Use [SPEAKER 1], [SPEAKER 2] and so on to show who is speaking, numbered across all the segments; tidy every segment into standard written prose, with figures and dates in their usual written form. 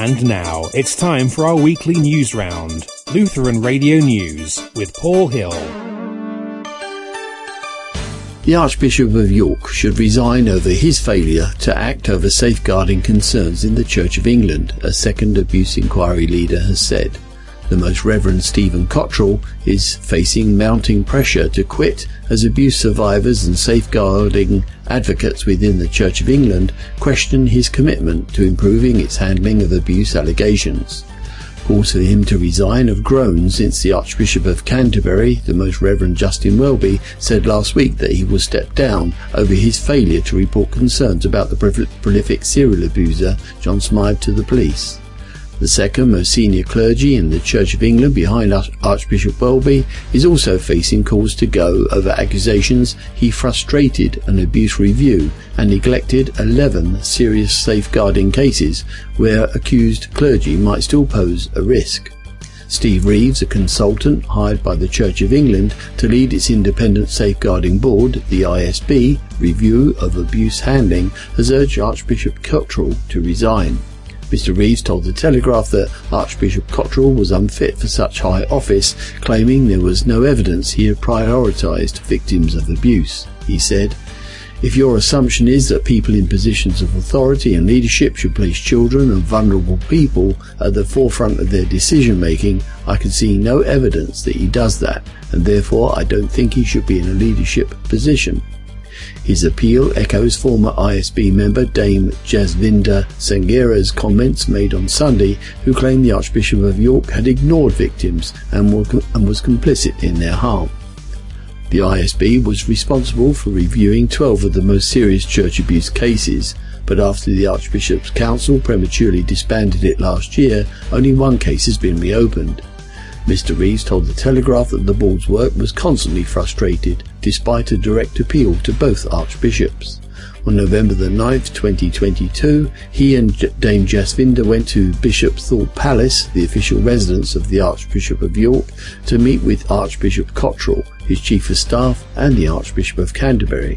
[SPEAKER 1] And now it's time for our weekly news round, Lutheran Radio News with Paul Hill.
[SPEAKER 2] The Archbishop of York should resign over his failure to act over safeguarding concerns in the Church of England, a second abuse inquiry leader has said. The Most Reverend Stephen Cottrell is facing mounting pressure to quit as abuse survivors and safeguarding advocates within the Church of England question his commitment to improving its handling of abuse allegations. Calls for him to resign have grown since the Archbishop of Canterbury, the Most Reverend Justin Welby, said last week that he will step down over his failure to report concerns about the prolific serial abuser John Smythe to the police. The second most senior clergy in the Church of England behind Archbishop Welby is also facing calls to go over accusations he frustrated an abuse review and neglected 11 serious safeguarding cases where accused clergy might still pose a risk. Steve Reeves, a consultant hired by the Church of England to lead its independent safeguarding board, the ISB, review of abuse handling, has urged Archbishop Cottrell to resign. Mr. Reeves told The Telegraph that Archbishop Cottrell was unfit for such high office, claiming there was no evidence he had prioritised victims of abuse. He said, "If your assumption is that people in positions of authority and leadership should place children and vulnerable people at the forefront of their decision-making, I can see no evidence that he does that, and therefore I don't think he should be in a leadership position." His appeal echoes former ISB member Dame Jasvinda Sangira's comments made on Sunday, who claimed the Archbishop of York had ignored victims and was complicit in their harm. The ISB was responsible for reviewing 12 of the most serious church abuse cases, but after the Archbishop's Council prematurely disbanded it last year, only one case has been reopened. Mr. Reeves told The Telegraph that the board's work was constantly frustrated, despite a direct appeal to both archbishops. On November the 9th, 2022, he and Dame Jasvinda went to Bishop Thorpe Palace, the official residence of the Archbishop of York, to meet with Archbishop Cottrell, his Chief of Staff, and the Archbishop of Canterbury.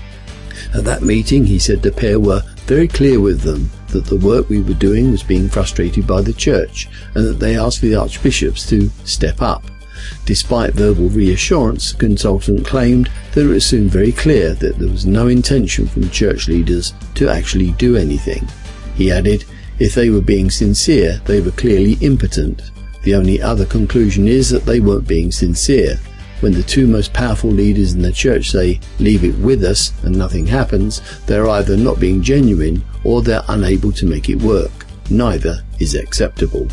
[SPEAKER 2] At that meeting, he said the pair were very clear with them that the work we were doing was being frustrated by the Church, and that they asked for the archbishops to step up. Despite verbal reassurance, the consultant claimed that it was soon very clear that there was no intention from church leaders to actually do anything. He added, if they were being sincere, they were clearly impotent. The only other conclusion is that they weren't being sincere. When the two most powerful leaders in the church say, leave it with us, and nothing happens, they're either not being genuine or they're unable to make it work. Neither is acceptable.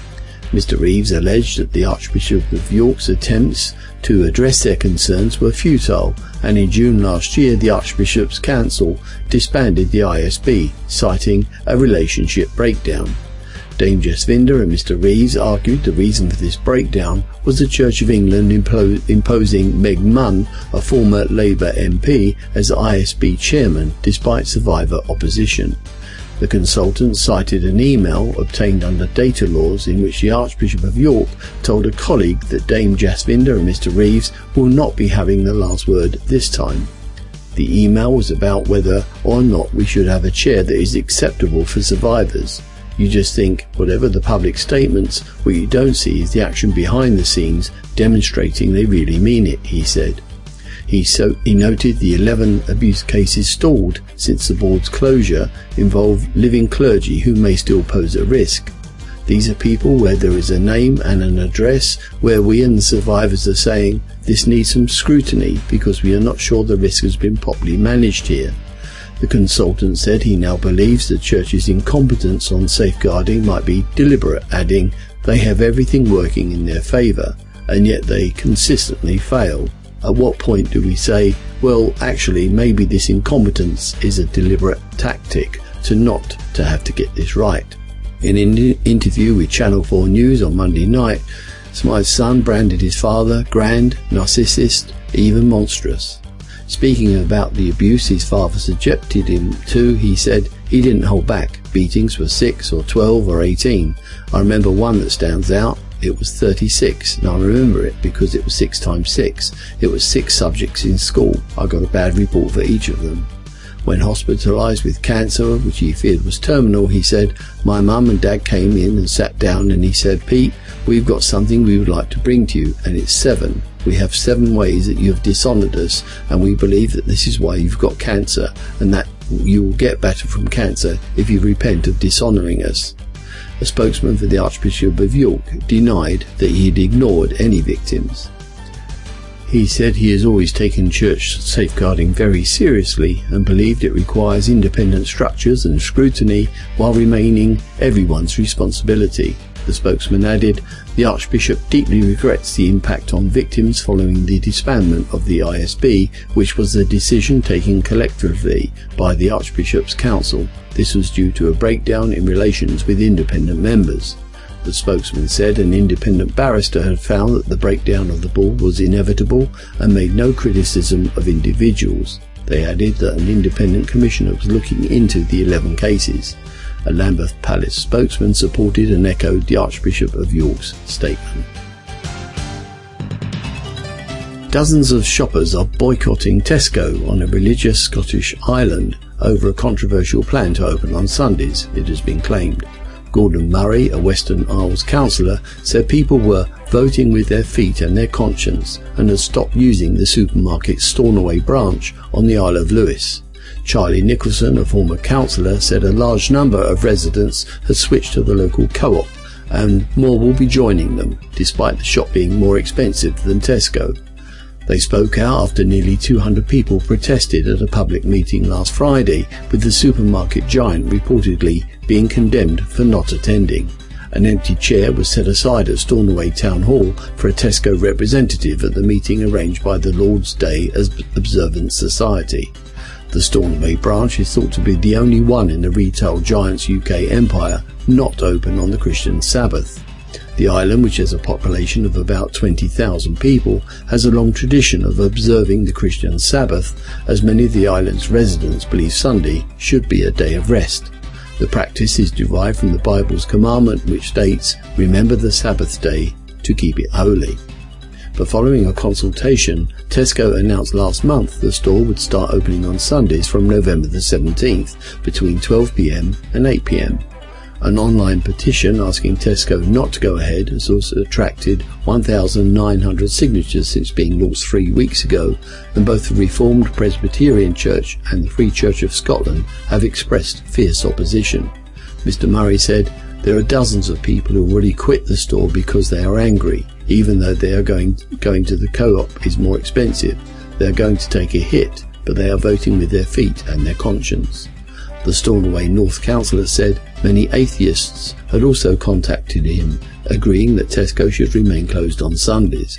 [SPEAKER 2] Mr. Reeves alleged that the Archbishop of York's attempts to address their concerns were futile, and in June last year the Archbishop's Council disbanded the ISB, citing a relationship breakdown. Dame Jasvinda and Mr. Reeves argued the reason for this breakdown was the Church of England imposing Meg Munn, a former Labour MP, as ISB chairman despite survivor opposition. The consultant cited an email obtained under data laws in which the Archbishop of York told a colleague that Dame Jasvinda and Mr. Reeves will not be having the last word this time. The email was about whether or not we should have a chair that is acceptable for survivors. You just think, whatever the public statements, what you don't see is the action behind the scenes demonstrating they really mean it, he said. He noted the 11 abuse cases stalled since the board's closure involve living clergy who may still pose a risk. These are people where there is a name and an address where we and the survivors are saying this needs some scrutiny because we are not sure the risk has been properly managed here. The consultant said he now believes the Church's incompetence on safeguarding might be deliberate, adding, they have everything working in their favour, and yet they consistently fail. At what point do we say, well, actually, maybe this incompetence is a deliberate tactic to not to have to get this right? In an interview with Channel 4 News on Monday night, Smythe's son branded his father grand, narcissist, even monstrous. Speaking about the abuse his father subjected him to, he said he didn't hold back. Beatings were 6 or 12 or 18. I remember one that stands out. It was 36, and I remember it because it was 6 times 6. It was 6 subjects in school. I got a bad report for each of them. When hospitalised with cancer, which he feared was terminal, he said, "My mum and dad came in and sat down and he said, 'Pete, we've got something we would like to bring to you, and it's 7. We have 7 ways that you have dishonoured us, and we believe that this is why you've got cancer, and that you will get better from cancer if you repent of dishonouring us.'" A spokesman for the Archbishop of York denied that he had ignored any victims. He said he has always taken church safeguarding very seriously and believed it requires independent structures and scrutiny while remaining everyone's responsibility. The spokesman added, "The Archbishop deeply regrets the impact on victims following the disbandment of the ISB, which was a decision taken collectively by the Archbishop's Council. This was due to a breakdown in relations with independent members." The spokesman said an independent barrister had found that the breakdown of the bull was inevitable and made no criticism of individuals. They added that an independent commissioner was looking into the 11 cases. A Lambeth Palace spokesman supported and echoed the Archbishop of York's statement. Dozens of shoppers are boycotting Tesco on a religious Scottish island over a controversial plan to open on Sundays, it has been claimed. Gordon Murray, a Western Isles councillor, said people were voting with their feet and their conscience and had stopped using the supermarket's Stornoway branch on the Isle of Lewis. Charlie Nicholson, a former councillor, said a large number of residents had switched to the local co-op and more will be joining them, despite the shop being more expensive than Tesco. They spoke out after nearly 200 people protested at a public meeting last Friday, with the supermarket giant reportedly being condemned for not attending. An empty chair was set aside at Stornoway Town Hall for a Tesco representative at the meeting arranged by the Lord's Day Observance Society. The Stornoway branch is thought to be the only one in the retail giant's UK empire not open on the Christian Sabbath. The island, which has a population of about 20,000 people, has a long tradition of observing the Christian Sabbath, as many of the island's residents believe Sunday should be a day of rest. The practice is derived from the Bible's commandment which states, "Remember the Sabbath day to keep it holy." But following a consultation, Tesco announced last month the store would start opening on Sundays from November the 17th between 12 p.m. and 8 p.m. An online petition asking Tesco not to go ahead has also attracted 1,900 signatures since being launched 3 weeks ago, and both the Reformed Presbyterian Church and the Free Church of Scotland have expressed fierce opposition. Mr. Murray said, "There are dozens of people who already quit the store because they are angry, even though they are going to the co-op is more expensive. They are going to take a hit, but they are voting with their feet and their conscience." The Stornoway North councillor said many atheists had also contacted him, agreeing that Tesco should remain closed on Sundays.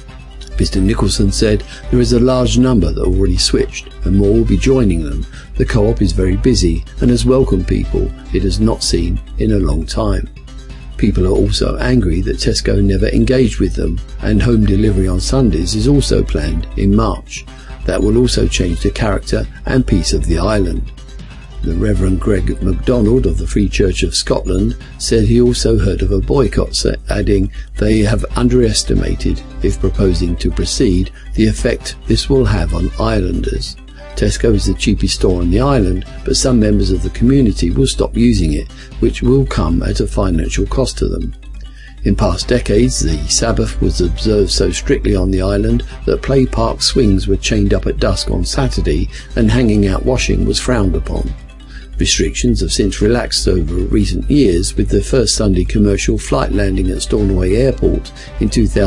[SPEAKER 2] Mr. Nicholson said there is a large number that already switched and more will be joining them. The co-op is very busy and has welcomed people it has not seen in a long time. People are also angry that Tesco never engaged with them, and home delivery on Sundays is also planned in March. That will also change the character and peace of the island. The Reverend Greg MacDonald of the Free Church of Scotland said he also heard of a boycott, adding they have underestimated, if proposing to proceed, the effect this will have on islanders. Tesco is the cheapest store on the island, but some members of the community will stop using it, which will come at a financial cost to them. In past decades, the Sabbath was observed so strictly on the island that play park swings were chained up at dusk on Saturday and hanging out washing was frowned upon. Restrictions have since relaxed over recent years, with the first Sunday commercial flight landing at Stornoway Airport in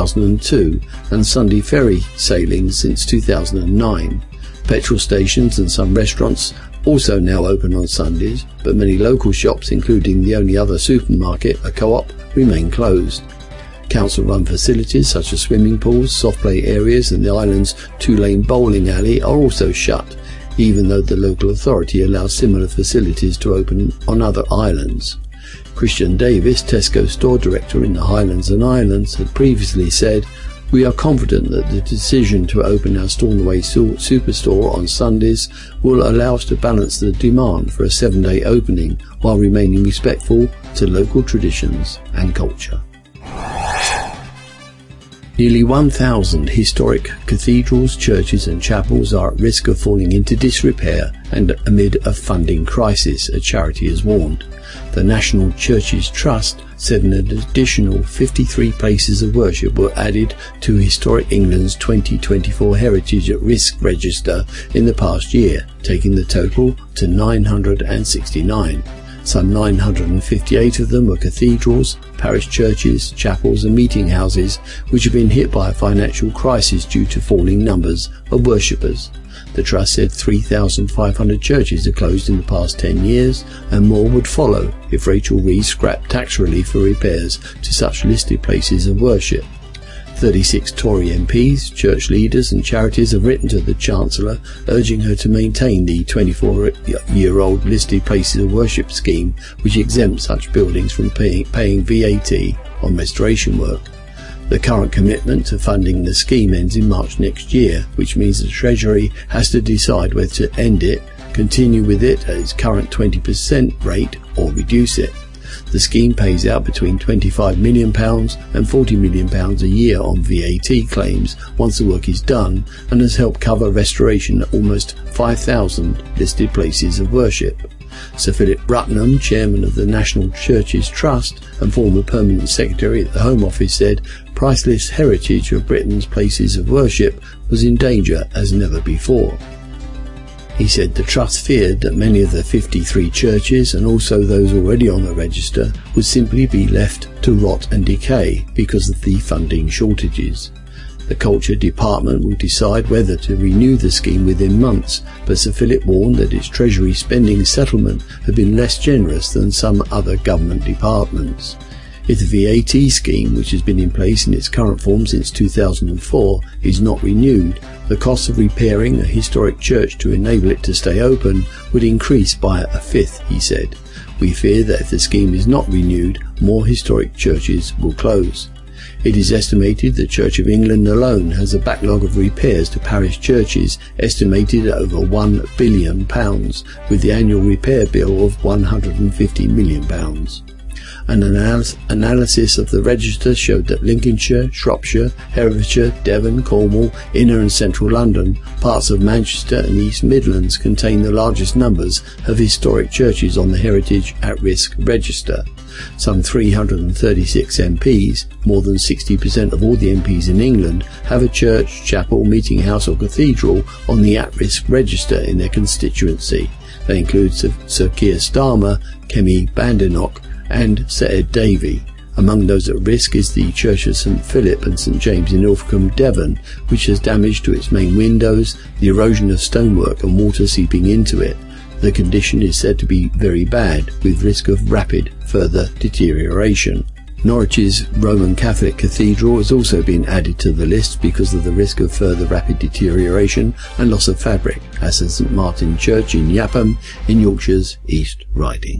[SPEAKER 2] 2002 and Sunday ferry sailings since 2009. Petrol stations and some restaurants also now open on Sundays, but many local shops, including the only other supermarket, a co-op, remain closed. Council-run facilities such as swimming pools, soft play areas and the island's two-lane bowling alley are also shut, even though the local authority allows similar facilities to open on other islands. Christian Davis, Tesco store director in the Highlands and Islands, had previously said, "We are confident that the decision to open our Stornoway superstore on Sundays will allow us to balance the demand for a 7-day opening while remaining respectful to local traditions and culture." Nearly 1,000 historic cathedrals, churches and chapels are at risk of falling into disrepair and amid a funding crisis, a charity has warned. The National Churches Trust said an additional 53 places of worship were added to Historic England's 2024 Heritage at Risk Register in the past year, taking the total to 969. Some 958 of them were cathedrals, parish churches, chapels and meeting houses which have been hit by a financial crisis due to falling numbers of worshippers. The Trust said 3,500 churches have closed in the past 10 years and more would follow if Rachel Reeves scrapped tax relief for repairs to such listed places of worship. 36 Tory MPs, church leaders and charities have written to the Chancellor urging her to maintain the 24-year-old listed places of worship scheme which exempts such buildings from paying VAT on restoration work. The current commitment to funding the scheme ends in March next year, which means the Treasury has to decide whether to end it, continue with it at its current 20% rate or reduce it. The scheme pays out between £25 million and £40 million a year on VAT claims once the work is done and has helped cover restoration at almost 5,000 listed places of worship. Sir Philip Rutnam, chairman of the National Churches Trust and former permanent secretary at the Home Office, said priceless heritage of Britain's places of worship was in danger as never before. He said the Trust feared that many of the 53 churches and also those already on the register would simply be left to rot and decay because of the funding shortages. The Culture Department will decide whether to renew the scheme within months, but Sir Philip warned that its Treasury spending settlement had been less generous than some other government departments. If the VAT scheme, which has been in place in its current form since 2004, is not renewed, the cost of repairing a historic church to enable it to stay open would increase by a fifth, he said. We fear that if the scheme is not renewed, more historic churches will close. It is estimated the Church of England alone has a backlog of repairs to parish churches estimated at over £1 billion, with the annual repair bill of £150 million. An analysis of the register showed that Lincolnshire, Shropshire, Herefordshire, Devon, Cornwall, Inner and Central London, parts of Manchester and East Midlands contain the largest numbers of historic churches on the Heritage at Risk Register. Some 336 MPs, more than 60% of all the MPs in England, have a church, chapel, meeting house or cathedral on the at-risk register in their constituency. They include Sir Keir Starmer, Kemi Badenoch and Sir Ed Davey. Among those at risk is the Church of St Philip and St James in Ilfracombe, Devon, which has damage to its main windows, the erosion of stonework and water seeping into it. The condition is said to be very bad, with risk of rapid further deterioration. Norwich's Roman Catholic Cathedral has also been added to the list because of the risk of further rapid deterioration and loss of fabric, as has St Martin Church in Yapham in Yorkshire's East Riding.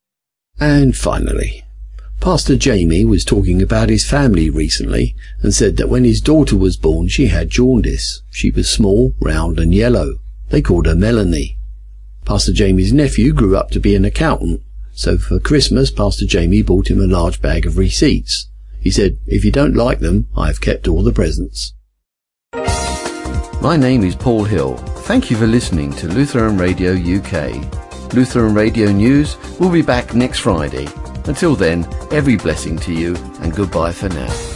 [SPEAKER 2] And finally, Pastor Jamie was talking about his family recently and said that when his daughter was born she had jaundice. She was small, round and yellow. They called her Melanie. Pastor Jamie's nephew grew up to be an accountant, so for Christmas Pastor Jamie bought him a large bag of receipts. He said, "If you don't like them, I've kept all the presents."
[SPEAKER 3] My name is Paul Hill. Thank you for listening to Lutheran Radio UK. Lutheran Radio News will be back next Friday. Until then, every blessing to you and goodbye for now.